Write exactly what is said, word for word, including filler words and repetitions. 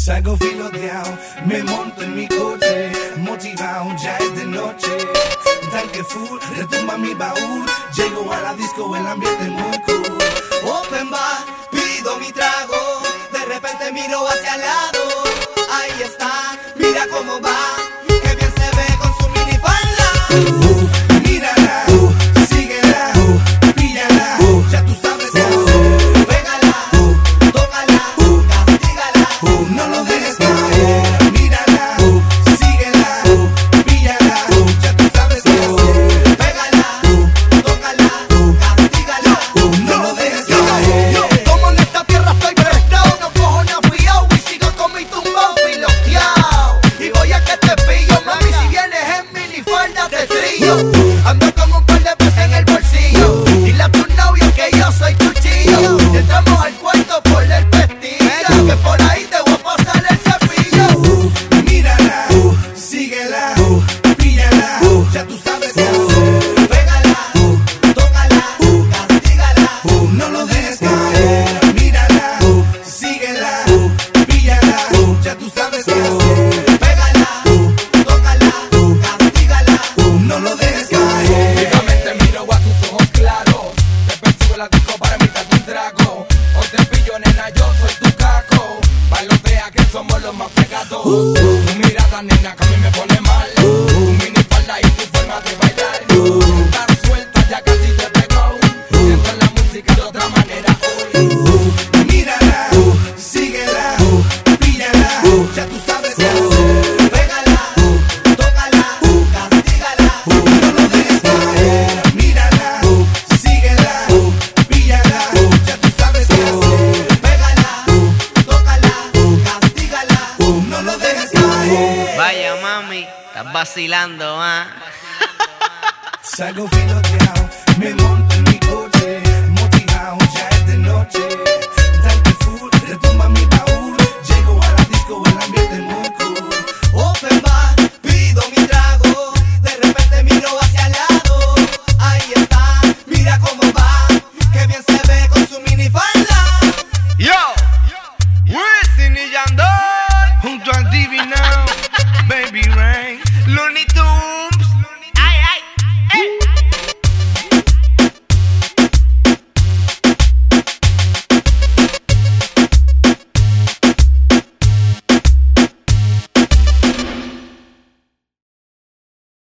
Salgo filoteado, me monto en mi coche, motivado, ya es de noche. Tanque full, retumba mi baúl, llego a la disco, el ambiente es muy cool. Open bar, pido mi trago, de repente miro hacia el lado. Ahí está, mira cómo va, que bien se ve con su minifalda. Uh, mírala, uh, síguela, uh, píllala, uh, ya tú sabes qué hacer. Pégala, uh, tócala, uh, castígala, uh, no lo dejes caer. Mírala, uh, síguela, uh, píllala, uh, ya tú sabes qué hacer. pégala, uh, tócala, uh, castígala, uh, no lo dejes caer. Yo, como en esta tierra estoy prestado, no cojo ni afiao y sigo con mi tumbao filoteao. Y voy a que te pillo, mami, si vienes en minifalda te trillo. Ando con un par de pesos en el bolsillo, dile a tu novio que yo soy tu chillo. Y entramos al cuarto por el pestillo, que por ahí te voy a pasar el cepillo. Uh, mírala, uh, síguela, uh, píllala, uh, ya tú sabes qué hacer. Pégala, uh, tócala, uh, castígala, Uh, no lo dejes caer. Mírala, uh, síguela, uh, píllala, uh, ya tú sabes qué hacer. pégala, uh, tócala, uh, castígala. Uh, no lo dejes caer. Fijamente miro a tus ojos claros, te persigo en la disco para invitarte un trago. Hoy te pillo, nena, yo soy tu caco. Bailotea que somos los más pegados. Tu mirada, nena, que a mí me pone mal. Tu minifalda y tu forma de bailar. Estás suelta, ya casi te pegó. Siento la música de otra manera hoy. Uh, mírala, uh, síguela, uh, píllala, uh, ya tú sabes qué hacer. Pégala, uh, tócala, uh, castígala. Uh, no lo dejes caer. Mírala, uh, síguela, uh, píllala, uh, ya tú sabes qué hacer. Pégala, uh, tócala, uh, castígala. Uh, no lo dejes caer. Vaya mami, estás vacilando, ah. Salgo filoteado, me monto en mi coche, motivado, ya es de noche.